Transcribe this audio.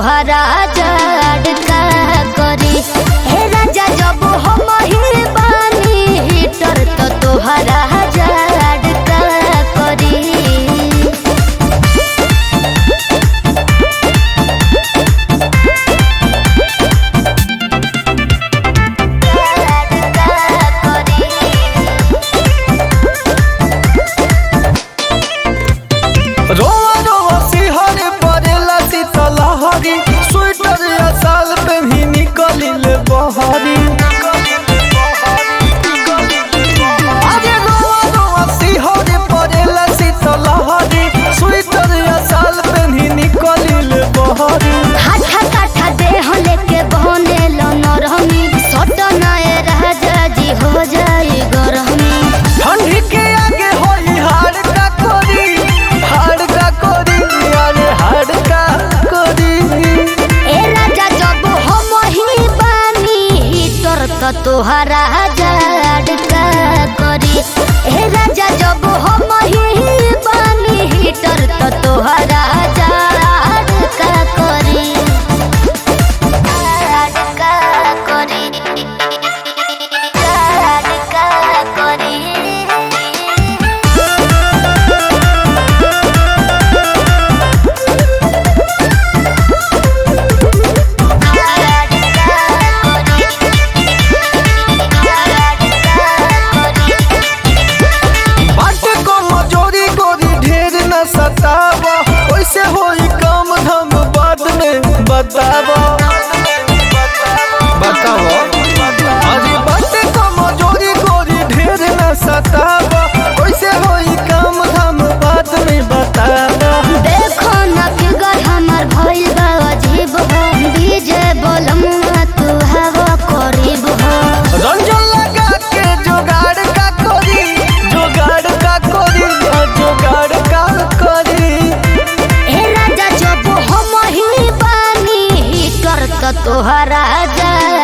तोहरा जड़ का करी। हे राजा जब हम ही बानी हीटर तो तोहरा जड़ का करी। रोआ रोआ सिहरे परेला शीतलहरी, स्वेटर या साल पे भी निकलिल बहरी। अरे रोआ रोआ सिहरे परेला शीतलहरी, स्वेटर या साल पे भी निकलिल बहरी। हाथा काठा देह लेके बहने लो नरमी, सट नए राजा जी हो जाई गरमी। ठंडी के आगे होई हाड़ का कोरी, हाड़ का कोरी, अरे हाड़ का कोरी। ए राजा जब हम ही बानी हीटर तो तोहरा जड़ का करी। ए राजा जब हम ही बानी हीटर तो तोहरा जड़ का करी। जड़ का करी, जड़ का करी। बाटे को मजोरी गोरी ढेर न सतावा, कैसे होई काम धाम बाद में बतावा। बतावा अरे बाटे को मजोरी गोरी ढेर न सतावा, कैसे होई काम धाम बाद में बतावा। देखो न फिगर हमार भइल बा अजीब हो, डीजे बोलमुआ तू हवा करीब हो। रंजन लगा के जुगाड़ का करी, जुगाड़ का करी, जुगाड़ का करी। ए राजा जब हम ही बानी हीटर तो तोहरा जड़